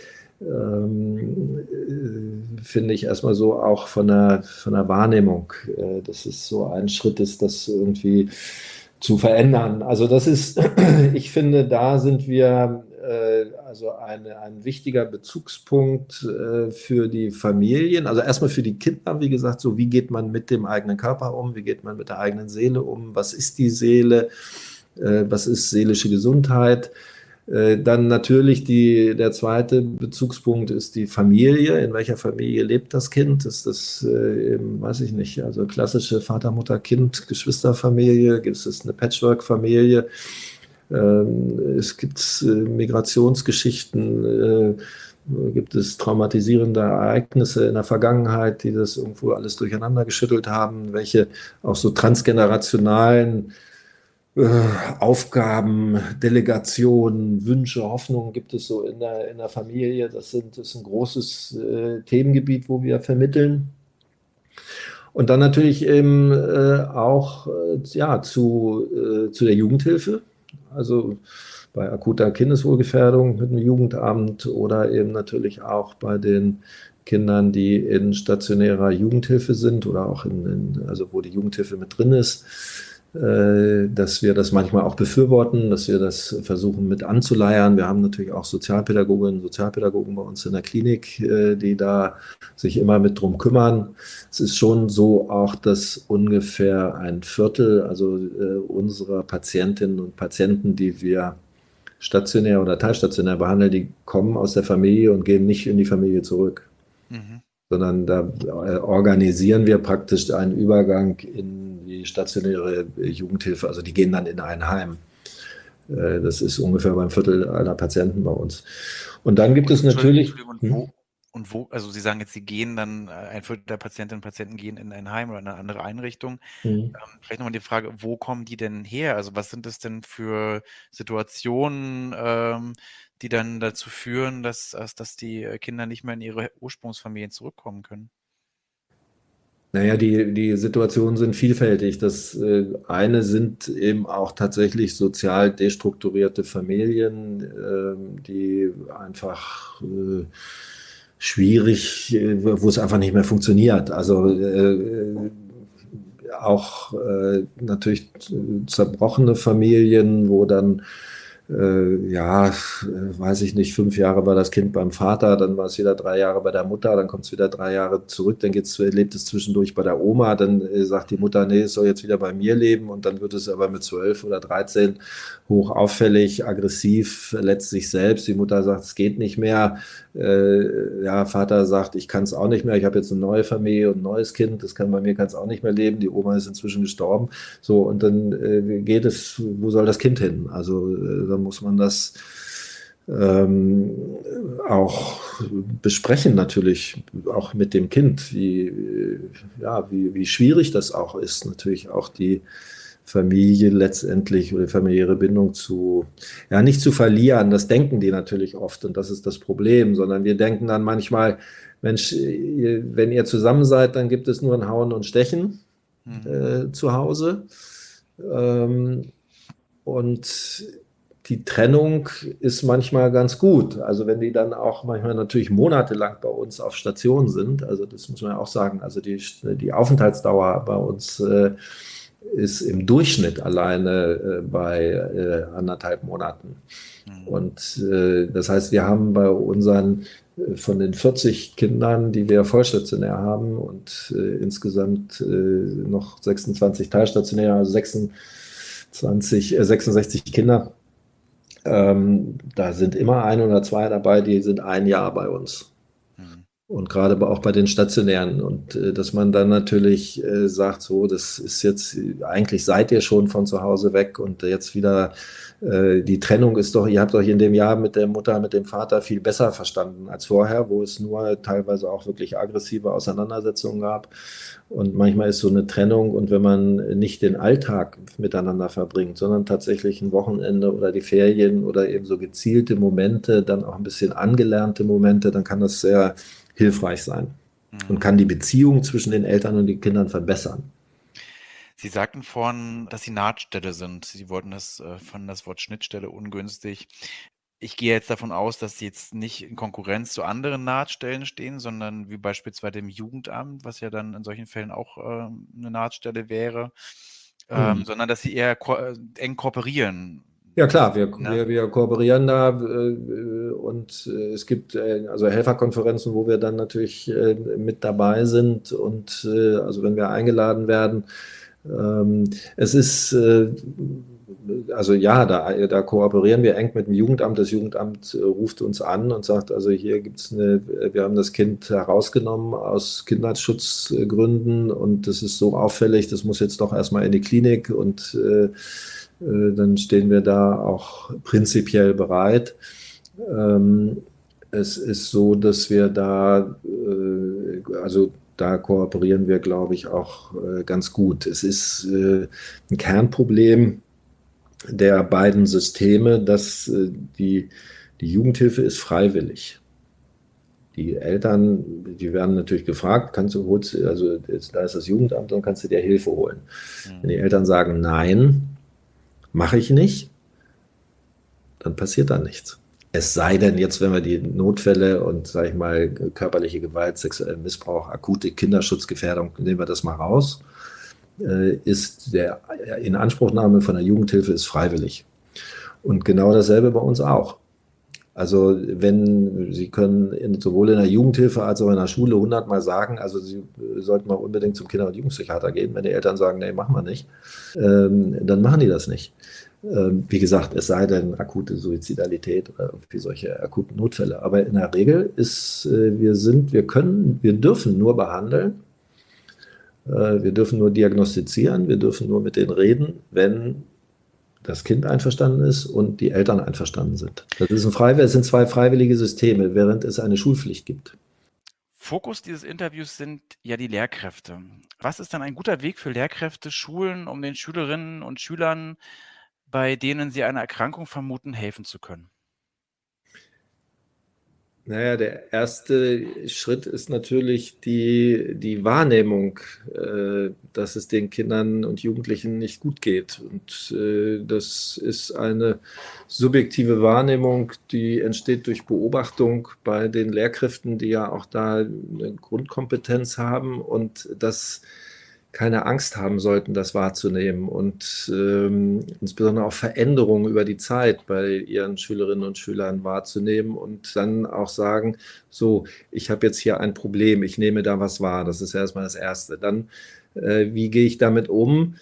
finde ich erstmal so auch von der Wahrnehmung, dass es so ein Schritt ist, das irgendwie zu verändern. Also das ist, ich finde, da sind wir also ein wichtiger Bezugspunkt für die Familien, also erstmal für die Kinder, wie gesagt, so wie geht man mit dem eigenen Körper um, wie geht man mit der eigenen Seele um, was ist die Seele, was ist seelische Gesundheit. Dann natürlich der zweite Bezugspunkt ist die Familie. In welcher Familie lebt das Kind? Ist das, weiß ich nicht, also klassische Vater, Mutter, Kind, Geschwisterfamilie? Gibt es eine Patchwork-Familie? Es gibt Migrationsgeschichten. Gibt es traumatisierende Ereignisse in der Vergangenheit, die das irgendwo alles durcheinander geschüttelt haben? Welche auch so transgenerationalen Aufgaben, Delegationen, Wünsche, Hoffnungen gibt es so in der Familie? Das ist ein großes Themengebiet, wo wir vermitteln. Und dann natürlich eben auch ja, zu der Jugendhilfe, also bei akuter Kindeswohlgefährdung mit einem Jugendamt oder eben natürlich auch bei den Kindern, die in stationärer Jugendhilfe sind oder auch also wo die Jugendhilfe mit drin ist, dass wir das manchmal auch befürworten, dass wir das versuchen mit anzuleiern. Wir haben natürlich auch Sozialpädagoginnen und Sozialpädagogen bei uns in der Klinik, die da sich immer mit drum kümmern. Es ist schon so auch, dass ungefähr ein Viertel, also unserer Patientinnen und Patienten, die wir stationär oder teilstationär behandeln, die kommen aus der Familie und gehen nicht in die Familie zurück. Sondern da organisieren wir praktisch einen Übergang in die stationäre Jugendhilfe. Also die gehen dann in ein Heim. Das ist ungefähr beim Viertel aller Patienten bei uns. Und dann gibt es natürlich... Also Sie sagen jetzt, Sie gehen dann, ein Viertel der Patientinnen und Patienten gehen in ein Heim oder in eine andere Einrichtung. Vielleicht nochmal die Frage, wo kommen die denn her? Also was sind das denn für Situationen, die dann dazu führen, dass die Kinder nicht mehr in ihre Ursprungsfamilien zurückkommen können? Naja, die Situationen sind vielfältig. Das eine sind eben auch tatsächlich sozial destrukturierte Familien, die einfach schwierig, wo es einfach nicht mehr funktioniert. Also auch natürlich zerbrochene Familien, wo dann weiß ich nicht, 5 Jahre war das Kind beim Vater, dann war es wieder 3 Jahre bei der Mutter, dann kommt es wieder 3 Jahre zurück, dann lebt es zwischendurch bei der Oma, dann sagt die Mutter, nee, es soll jetzt wieder bei mir leben und dann wird es aber mit 12 oder 13 hoch auffällig, aggressiv, verletzt sich selbst. Die Mutter sagt, es geht nicht mehr. Vater sagt, ich kann es auch nicht mehr, ich habe jetzt eine neue Familie und ein neues Kind, bei mir kann es auch nicht mehr leben, die Oma ist inzwischen gestorben. So, und dann geht es, wo soll das Kind hin? Also dann muss man das auch besprechen natürlich, auch mit dem Kind, wie schwierig das auch ist, natürlich auch die Familie letztendlich oder familiäre Bindung nicht zu verlieren. Das denken die natürlich oft und das ist das Problem, sondern wir denken dann manchmal, Mensch, wenn ihr zusammen seid, dann gibt es nur ein Hauen und Stechen zu Hause. Und die Trennung ist manchmal ganz gut. Also wenn die dann auch manchmal natürlich monatelang bei uns auf Station sind, also das muss man ja auch sagen, also die Aufenthaltsdauer bei uns ist im Durchschnitt alleine bei 1,5 Monaten. Und das heißt, wir haben bei unseren von den 40 Kindern, die wir vollstationär haben und insgesamt noch 26 teilstationär, also 66 Kinder, da sind immer 1 oder 2 dabei, die sind 1 Jahr bei uns. Und gerade auch bei den Stationären. Und dass man dann natürlich sagt, so, das ist jetzt, eigentlich seid ihr schon von zu Hause weg und jetzt wieder die Trennung ist doch, ihr habt euch in dem Jahr mit der Mutter, mit dem Vater viel besser verstanden als vorher, wo es nur teilweise auch wirklich aggressive Auseinandersetzungen gab. Und manchmal ist so eine Trennung und wenn man nicht den Alltag miteinander verbringt, sondern tatsächlich ein Wochenende oder die Ferien oder eben so gezielte Momente, dann auch ein bisschen angelernte Momente, dann kann das sehr hilfreich sein und kann die Beziehung zwischen den Eltern und den Kindern verbessern. Sie sagten vorhin, dass Sie Nahtstelle sind. Sie fanden das Wort Schnittstelle ungünstig. Ich gehe jetzt davon aus, dass Sie jetzt nicht in Konkurrenz zu anderen Nahtstellen stehen, sondern wie beispielsweise dem Jugendamt, was ja dann in solchen Fällen auch eine Nahtstelle wäre, sondern dass Sie eher eng kooperieren. Ja klar, wir kooperieren da und es gibt also Helferkonferenzen, wo wir dann natürlich mit dabei sind und also wenn wir eingeladen werden, es ist also ja, da kooperieren wir eng mit dem Jugendamt. Das Jugendamt ruft uns an und sagt, also hier gibt's wir haben das Kind herausgenommen aus Kinderschutzgründen und das ist so auffällig, das muss jetzt doch erstmal in die Klinik und dann stehen wir da auch prinzipiell bereit. Es ist so, dass wir da, also da kooperieren wir, glaube ich, auch ganz gut. Es ist ein Kernproblem der beiden Systeme, dass die Jugendhilfe ist freiwillig. Die Eltern, die werden natürlich gefragt, also da ist das Jugendamt, dann kannst du dir Hilfe holen. Wenn die Eltern sagen, nein, mache ich nicht, dann passiert da nichts. Es sei denn jetzt, wenn wir die Notfälle und, sage ich mal, körperliche Gewalt, sexuellen Missbrauch, akute Kinderschutzgefährdung, nehmen wir das mal raus, ist der Inanspruchnahme von der Jugendhilfe ist freiwillig. Und genau dasselbe bei uns auch. Also Sie können sowohl in der Jugendhilfe als auch in der Schule 100-mal sagen, also Sie sollten mal unbedingt zum Kinder- und Jugendpsychiater gehen. Wenn die Eltern sagen, nee, machen wir nicht, dann machen die das nicht. Wie gesagt, es sei denn akute Suizidalität oder irgendwie solche akuten Notfälle. Aber in der Regel wir dürfen nur behandeln, wir dürfen nur diagnostizieren, wir dürfen nur mit denen reden, wenn das Kind einverstanden ist und die Eltern einverstanden sind. Es sind zwei freiwillige Systeme, während es eine Schulpflicht gibt. Fokus dieses Interviews sind ja die Lehrkräfte. Was ist dann ein guter Weg für Lehrkräfte, Schulen, um den Schülerinnen und Schülern, bei denen sie eine Erkrankung vermuten, helfen zu können? Naja, der erste Schritt ist natürlich die Wahrnehmung, dass es den Kindern und Jugendlichen nicht gut geht. Und das ist eine subjektive Wahrnehmung, die entsteht durch Beobachtung bei den Lehrkräften, die ja auch da eine Grundkompetenz haben und das keine Angst haben sollten, das wahrzunehmen und insbesondere auch Veränderungen über die Zeit bei ihren Schülerinnen und Schülern wahrzunehmen und dann auch sagen, so, ich habe jetzt hier ein Problem, ich nehme da was wahr. Das ist erstmal das Erste. Dann, wie gehe ich damit um?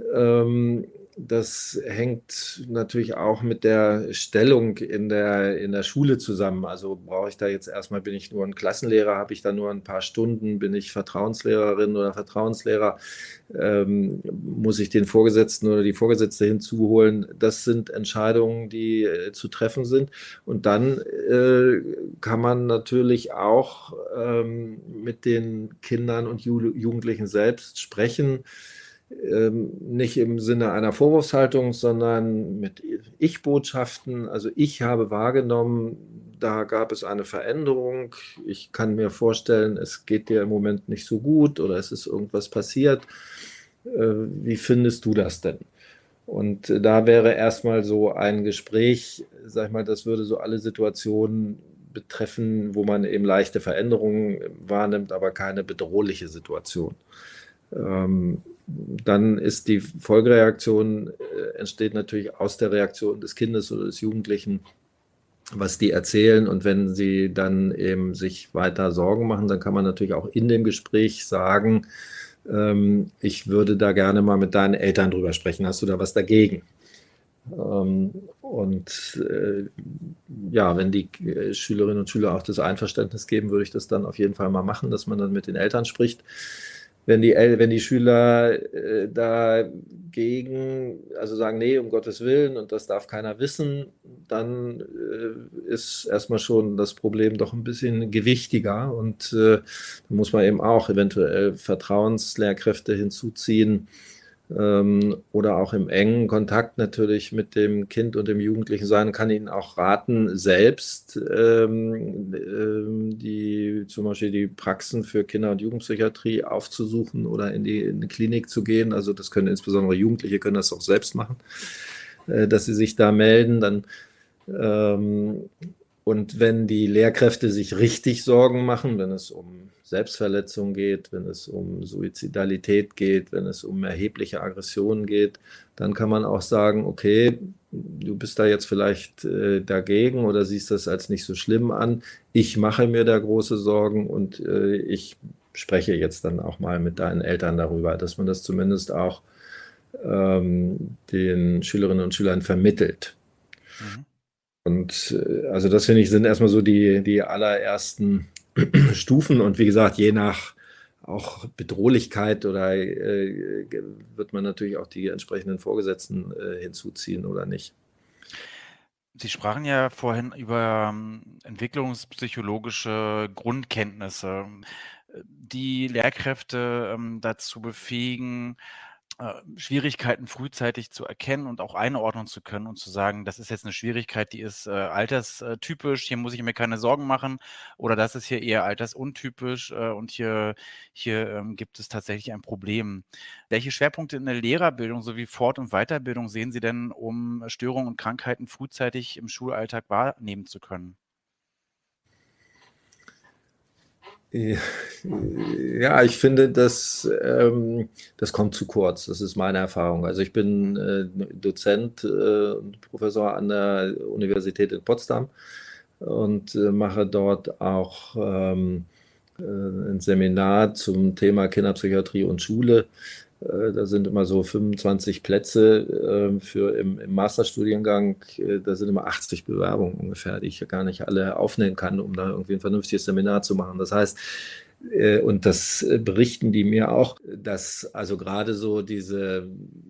Das hängt natürlich auch mit der Stellung in der Schule zusammen. Also brauche ich da jetzt erstmal, bin ich nur ein Klassenlehrer, habe ich da nur ein paar Stunden, bin ich Vertrauenslehrerin oder Vertrauenslehrer, muss ich den Vorgesetzten oder die Vorgesetzte hinzuholen? Das sind Entscheidungen, die zu treffen sind. Und dann kann man natürlich auch mit den Kindern und Jugendlichen selbst sprechen, nicht im Sinne einer Vorwurfshaltung, sondern mit Ich-Botschaften. Also ich habe wahrgenommen, da gab es eine Veränderung. Ich kann mir vorstellen, es geht dir im Moment nicht so gut oder es ist irgendwas passiert. Wie findest du das denn? Und da wäre erstmal so ein Gespräch, sag ich mal, das würde so alle Situationen betreffen, wo man eben leichte Veränderungen wahrnimmt, aber keine bedrohliche Situation. Dann ist die Folgereaktion, entsteht natürlich aus der Reaktion des Kindes oder des Jugendlichen, was die erzählen. Und wenn sie dann eben sich weiter Sorgen machen, dann kann man natürlich auch in dem Gespräch sagen, ich würde da gerne mal mit deinen Eltern drüber sprechen. Hast du da was dagegen? Ja, wenn die Schülerinnen und Schüler auch das Einverständnis geben, würde ich das dann auf jeden Fall mal machen, dass man dann mit den Eltern spricht. Wenn die Schüler dagegen, also sagen, nee, um Gottes Willen und das darf keiner wissen, dann ist erstmal schon das Problem doch ein bisschen gewichtiger und da muss man eben auch eventuell Vertrauenslehrkräfte hinzuziehen, oder auch im engen Kontakt natürlich mit dem Kind und dem Jugendlichen sein, kann ihnen auch raten, selbst zum Beispiel die Praxen für Kinder- und Jugendpsychiatrie aufzusuchen oder in die Klinik zu gehen. Also das können insbesondere Jugendliche können das auch selbst machen, dass sie sich da melden. Dann und wenn die Lehrkräfte sich richtig Sorgen machen, wenn es um Selbstverletzung geht, wenn es um Suizidalität geht, wenn es um erhebliche Aggressionen geht, dann kann man auch sagen, okay, du bist da jetzt vielleicht dagegen oder siehst das als nicht so schlimm an. Ich mache mir da große Sorgen und ich spreche jetzt dann auch mal mit deinen Eltern darüber, dass man das zumindest auch den Schülerinnen und Schülern vermittelt. Mhm. Und also das finde ich sind erstmal so die allerersten Stufen und wie gesagt, je nach auch Bedrohlichkeit oder wird man natürlich auch die entsprechenden Vorgesetzten hinzuziehen oder nicht. Sie sprachen ja vorhin über entwicklungspsychologische Grundkenntnisse, die Lehrkräfte dazu befähigen, Schwierigkeiten frühzeitig zu erkennen und auch einordnen zu können und zu sagen, das ist jetzt eine Schwierigkeit, die ist alterstypisch, hier muss ich mir keine Sorgen machen, oder das ist hier eher altersuntypisch und hier gibt es tatsächlich ein Problem. Welche Schwerpunkte in der Lehrerbildung sowie Fort- und Weiterbildung sehen Sie denn, um Störungen und Krankheiten frühzeitig im Schulalltag wahrnehmen zu können? Ja, ich finde, das kommt zu kurz. Das ist meine Erfahrung. Also ich bin Dozent und Professor an der Universität in Potsdam und mache dort auch ein Seminar zum Thema Kinderpsychiatrie und Schule. Da sind immer so 25 Plätze für im Masterstudiengang. Da sind immer 80 Bewerbungen ungefähr, die ich ja gar nicht alle aufnehmen kann, um da irgendwie ein vernünftiges Seminar zu machen. Das heißt, und das berichten die mir auch, dass also gerade so diese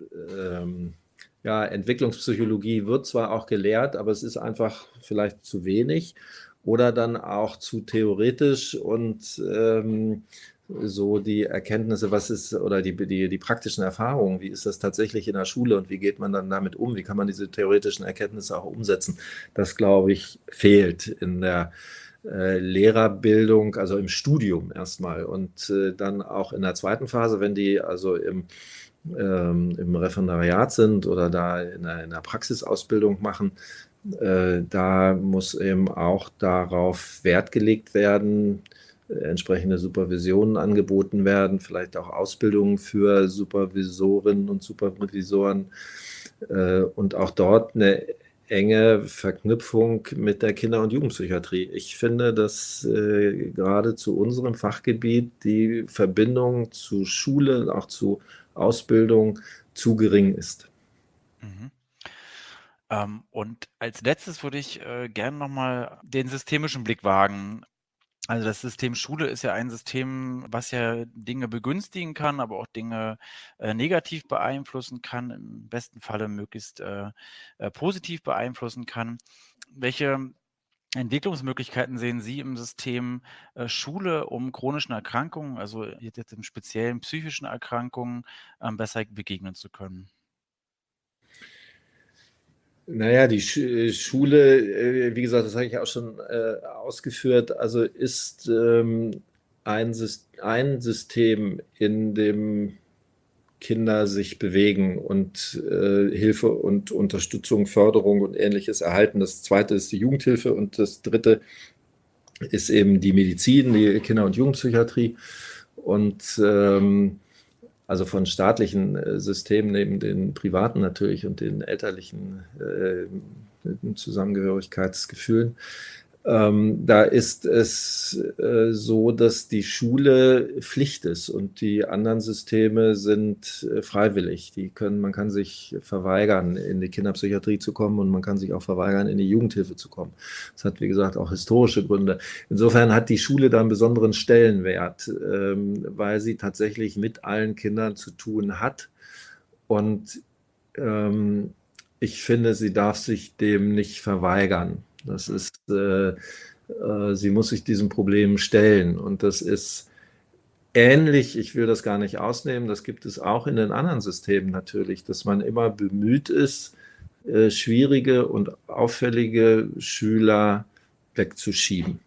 ja, Entwicklungspsychologie wird zwar auch gelehrt, aber es ist einfach vielleicht zu wenig oder dann auch zu theoretisch und so die Erkenntnisse, was ist, oder die praktischen Erfahrungen, wie ist das tatsächlich in der Schule und wie geht man dann damit um, wie kann man diese theoretischen Erkenntnisse auch umsetzen, das glaube ich fehlt in der Lehrerbildung, also im Studium erstmal und dann auch in der zweiten Phase, wenn die also im Referendariat sind oder da in einer Praxisausbildung machen, da muss eben auch darauf Wert gelegt werden, entsprechende Supervisionen angeboten werden, vielleicht auch Ausbildungen für Supervisorinnen und Supervisoren und auch dort eine enge Verknüpfung mit der Kinder- und Jugendpsychiatrie. Ich finde, dass gerade zu unserem Fachgebiet die Verbindung zu Schule und auch zu Ausbildung zu gering ist. Mhm. Und als letztes würde ich gerne nochmal den systemischen Blick wagen. Also das System Schule ist ja ein System, was ja Dinge begünstigen kann, aber auch Dinge negativ beeinflussen kann, im besten Falle möglichst positiv beeinflussen kann. Welche Entwicklungsmöglichkeiten sehen Sie im System Schule, um chronischen Erkrankungen, also jetzt im speziellen psychischen Erkrankungen, besser begegnen zu können? Naja, die Schule, wie gesagt, das habe ich auch schon ausgeführt, also ist ein System, in dem Kinder sich bewegen und Hilfe und Unterstützung, Förderung und Ähnliches erhalten. Das zweite ist die Jugendhilfe und das dritte ist eben die Medizin, die Kinder- und Jugendpsychiatrie. Und also von staatlichen Systemen neben den privaten natürlich und den elterlichen Zusammengehörigkeitsgefühlen. Da ist es so, dass die Schule Pflicht ist und die anderen Systeme sind freiwillig. Man kann sich verweigern, in die Kinderpsychiatrie zu kommen und man kann sich auch verweigern, in die Jugendhilfe zu kommen. Das hat, wie gesagt, auch historische Gründe. Insofern hat die Schule da einen besonderen Stellenwert, weil sie tatsächlich mit allen Kindern zu tun hat. Und ich finde, sie darf sich dem nicht verweigern. Sie muss sich diesem Problem stellen. Und das ist ähnlich, ich will das gar nicht ausnehmen, das gibt es auch in den anderen Systemen natürlich, dass man immer bemüht ist, schwierige und auffällige Schüler wegzuschieben.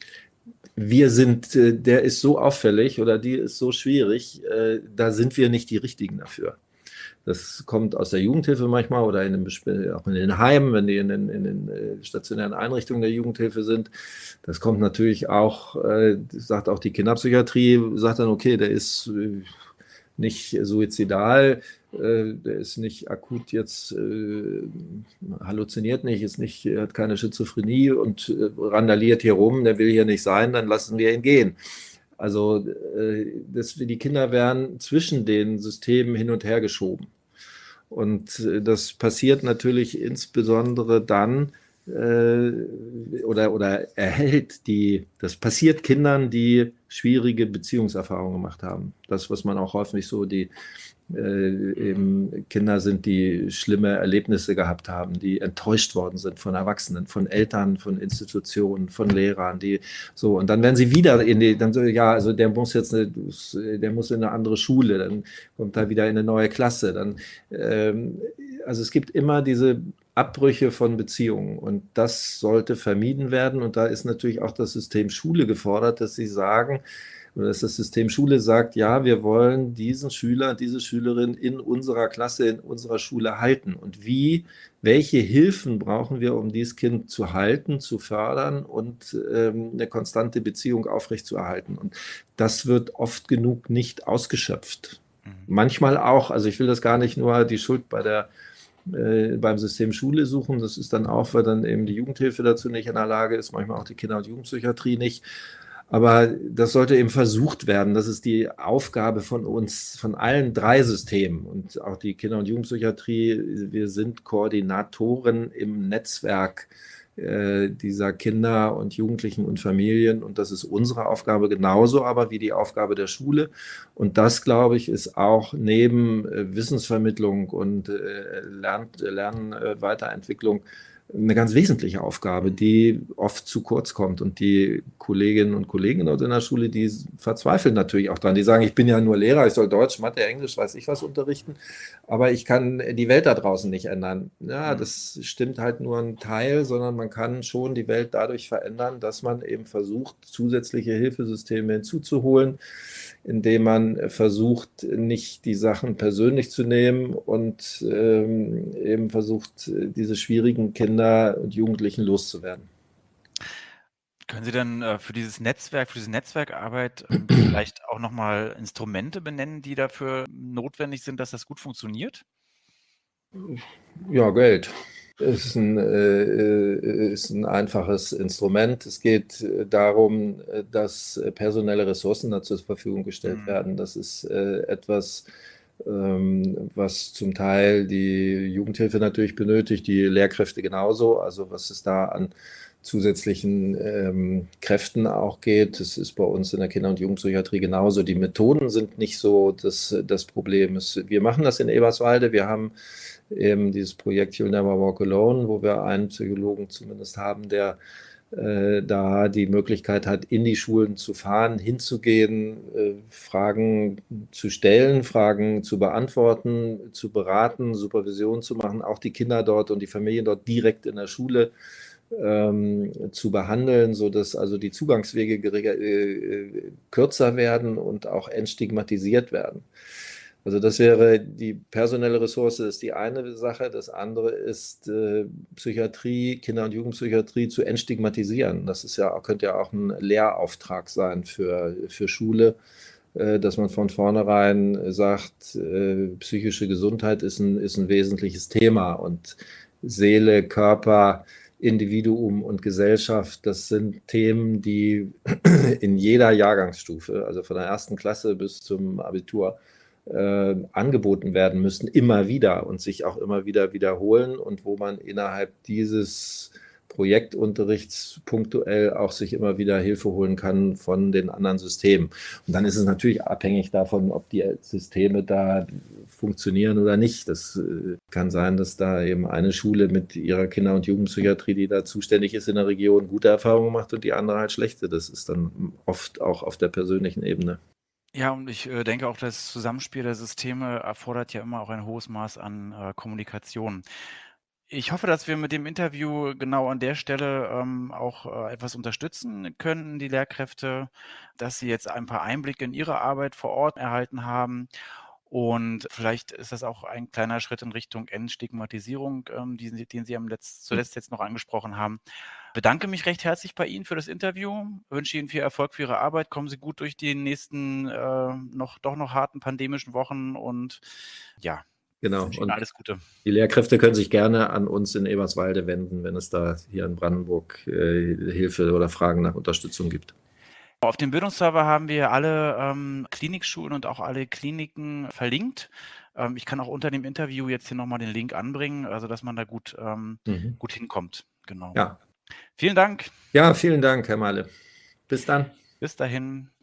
Der ist so auffällig oder die ist so schwierig, da sind wir nicht die Richtigen dafür. Das kommt aus der Jugendhilfe manchmal oder auch in den Heimen, wenn die in den stationären Einrichtungen der Jugendhilfe sind. Das kommt natürlich auch, sagt auch die Kinderpsychiatrie, sagt dann, okay, der ist nicht suizidal, der ist nicht akut jetzt, halluziniert nicht, hat keine Schizophrenie und randaliert hier rum, der will hier nicht sein, dann lassen wir ihn gehen. Also die Kinder werden zwischen den Systemen hin und her geschoben. Und das passiert natürlich insbesondere dann, oder erhält das passiert Kindern, die schwierige Beziehungserfahrungen gemacht haben. Das, was man auch häufig so eben Kinder sind, die schlimme Erlebnisse gehabt haben, die enttäuscht worden sind von Erwachsenen, von Eltern, von Institutionen, von Lehrern, die so, und dann werden sie wieder dann so, ja, also der muss der muss in eine andere Schule, dann kommt er wieder in eine neue Klasse, also es gibt immer diese Abbrüche von Beziehungen und das sollte vermieden werden und da ist natürlich auch das System Schule gefordert, dass sie sagen, oder dass das System Schule sagt, ja, wir wollen diesen Schüler, diese Schülerin in unserer Klasse, in unserer Schule halten. Und welche Hilfen brauchen wir, um dieses Kind zu halten, zu fördern und eine konstante Beziehung aufrechtzuerhalten? Und das wird oft genug nicht ausgeschöpft. Manchmal auch, also ich will das gar nicht nur die Schuld beim System Schule suchen, das ist dann auch, weil dann eben die Jugendhilfe dazu nicht in der Lage ist, manchmal auch die Kinder- und Jugendpsychiatrie nicht. Aber das sollte eben versucht werden. Das ist die Aufgabe von uns, von allen drei Systemen und auch die Kinder- und Jugendpsychiatrie. Wir sind Koordinatoren im Netzwerk dieser Kinder und Jugendlichen und Familien. Und das ist unsere Aufgabe genauso, aber wie die Aufgabe der Schule. Und das, glaube ich, ist auch neben Wissensvermittlung und Weiterentwicklung eine ganz wesentliche Aufgabe, die oft zu kurz kommt. Und die Kolleginnen und Kollegen dort in der Schule, die verzweifeln natürlich auch dran. Die sagen, ich bin ja nur Lehrer, ich soll Deutsch, Mathe, Englisch, weiß ich was unterrichten, aber ich kann die Welt da draußen nicht ändern. Ja, das stimmt halt nur ein Teil, sondern man kann schon die Welt dadurch verändern, dass man eben versucht, zusätzliche Hilfesysteme hinzuzuholen, indem man versucht, nicht die Sachen persönlich zu nehmen und eben versucht, diese schwierigen Kinder und Jugendlichen loszuwerden. Können Sie dann für diese Netzwerkarbeit vielleicht auch nochmal Instrumente benennen, die dafür notwendig sind, dass das gut funktioniert? Ja, Geld. Es ist ein einfaches Instrument. Es geht darum, dass personelle Ressourcen dazu zur Verfügung gestellt werden. Das ist etwas, was zum Teil die Jugendhilfe natürlich benötigt, die Lehrkräfte genauso. Also was es da an zusätzlichen Kräften auch geht. Das ist bei uns in der Kinder- und Jugendpsychiatrie genauso. Die Methoden sind nicht so das Problem. Wir machen das in Eberswalde. Wir haben eben dieses Projekt You'll Never Walk Alone, wo wir einen Psychologen zumindest haben, der da die Möglichkeit hat, in die Schulen zu fahren, hinzugehen, Fragen zu stellen, Fragen zu beantworten, zu beraten, Supervision zu machen, auch die Kinder dort und die Familien dort direkt in der Schule zu behandeln, sodass also die Zugangswege kürzer werden und auch entstigmatisiert werden. Also das wäre die personelle Ressource, das ist die eine Sache. Das andere ist Psychiatrie, Kinder- und Jugendpsychiatrie zu entstigmatisieren. Das ist könnte ja auch ein Lehrauftrag sein für Schule, dass man von vornherein sagt, psychische Gesundheit ist ein wesentliches Thema und Seele, Körper, Individuum und Gesellschaft, das sind Themen, die in jeder Jahrgangsstufe, also von der ersten Klasse bis zum Abitur, angeboten werden müssen, immer wieder und sich auch immer wieder wiederholen und wo man innerhalb dieses Projektunterrichts punktuell auch sich immer wieder Hilfe holen kann von den anderen Systemen. Und dann ist es natürlich abhängig davon, ob die Systeme da funktionieren oder nicht. Das kann sein, dass da eben eine Schule mit ihrer Kinder- und Jugendpsychiatrie, die da zuständig ist in der Region, gute Erfahrungen macht und die andere halt schlechte. Das ist dann oft auch auf der persönlichen Ebene. Ja, und ich denke auch, das Zusammenspiel der Systeme erfordert ja immer auch ein hohes Maß an Kommunikation. Ich hoffe, dass wir mit dem Interview genau an der Stelle auch etwas unterstützen können, die Lehrkräfte, dass sie jetzt ein paar Einblicke in ihre Arbeit vor Ort erhalten haben. Und vielleicht ist das auch ein kleiner Schritt in Richtung Entstigmatisierung, den Sie zuletzt jetzt noch angesprochen haben. Bedanke mich recht herzlich bei Ihnen für das Interview, wünsche Ihnen viel Erfolg für Ihre Arbeit, kommen Sie gut durch die nächsten noch harten pandemischen Wochen und ja, Genau. wünsche Ihnen Und alles Gute. die Lehrkräfte können sich gerne an uns in Eberswalde wenden, wenn es da hier in Brandenburg Hilfe oder Fragen nach Unterstützung gibt. Auf dem Bildungsserver haben wir alle Klinikschulen und auch alle Kliniken verlinkt. Ich kann auch unter dem Interview jetzt hier nochmal den Link anbringen, also dass man da gut hinkommt. Genau. Ja. Vielen Dank. Ja, vielen Dank, Herr Mahle. Bis dann. Bis dahin.